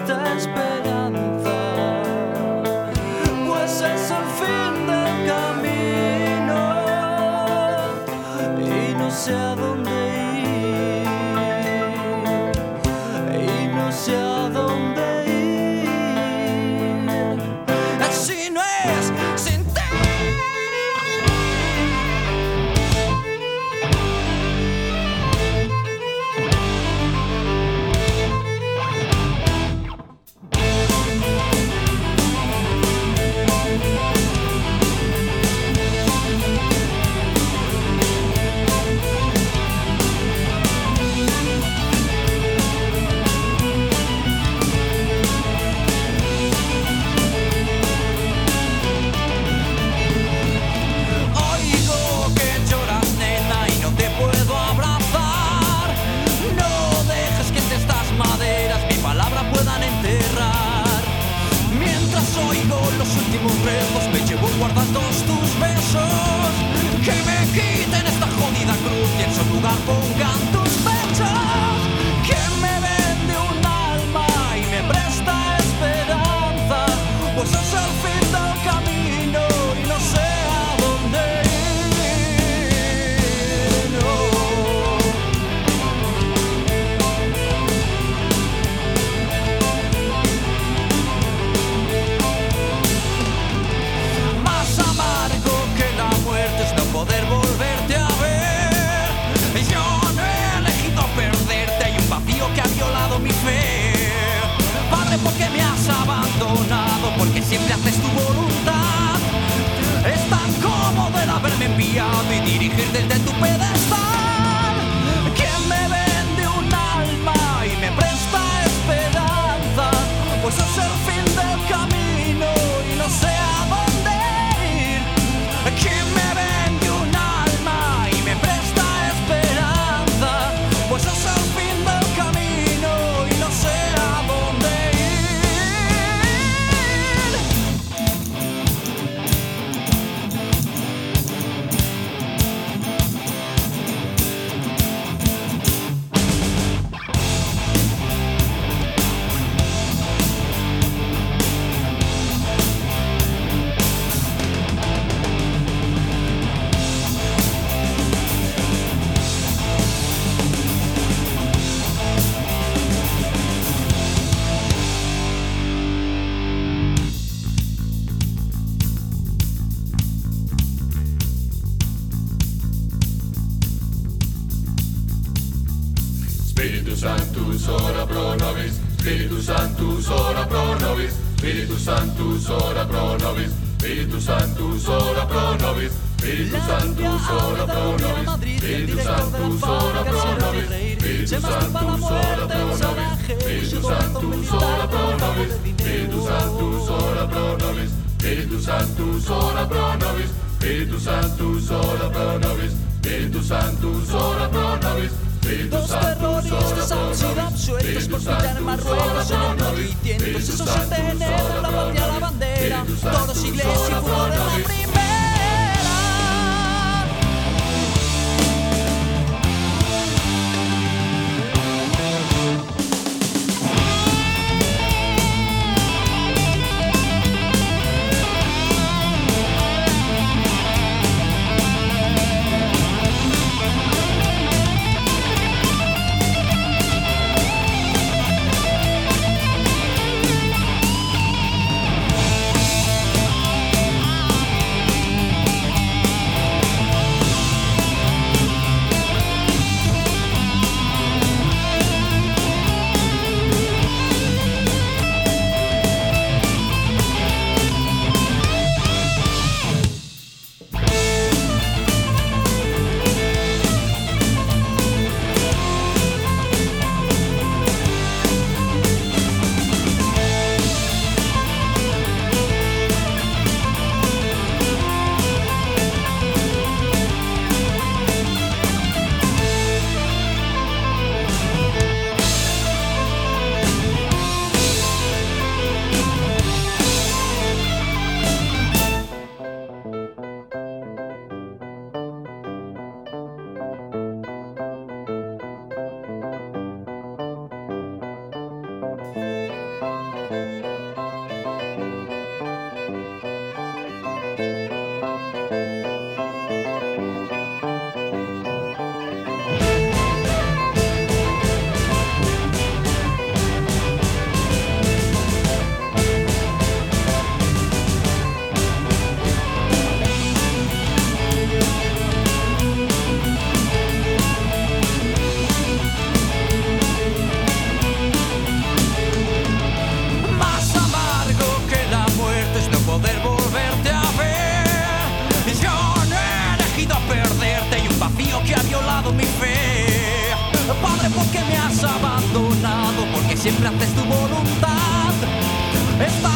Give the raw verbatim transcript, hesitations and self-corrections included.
presta esperanza, pues es el fin del camino y no sé a dónde ir, y no sé a dónde ir, si no es sin ti. Los últimos rezos me llevo guardando tus besos, que me quiten esta jodida cruz y en su lugar pongan tus pechos, que me vende un alma y me presta esperanza, pues es el fin del camino y no sé a dónde ir, no. Poder volverte a ver. Yo no he elegido perderte. Hay un vacío que ha violado mi fe. Padre, ¿por qué me has abandonado? Porque siempre haces tu voluntad. Es tan cómodo el haberme enviado y dirigir desde tu pedestal. ¿Quién me vende un alma y me presta esperanza? Pues es el fin del camino y no sé a dónde ir. ¿Quién me vende un alma y me presta esperanza? Pues es el fin del camino y no sé a dónde Spiritus Sanctus ora pro nobis, Spiritus Sanctus ora pro nobis, Spiritus Sanctus ora pro nobis, Spiritus Sanctus ora pro nobis, Spiritus Sanctus ora pro nobis, Spiritus Sanctus ora pro nobis, Spiritus Sanctus ora pro nobis, Spiritus Sanctus ora pro nobis, Spiritus Sanctus ora pro nobis, Spiritus Sanctus ora pro nobis, Spiritus Sanctus ora pro nobis, Spiritus Sanctus ora pro nobis. Dos terroristas han sido absueltos por pillar en Marruecos en el novecientos sesenta de enero, la patria, la bandera, todos iglesia y furor en la primera. siempre haces tu voluntad. Esta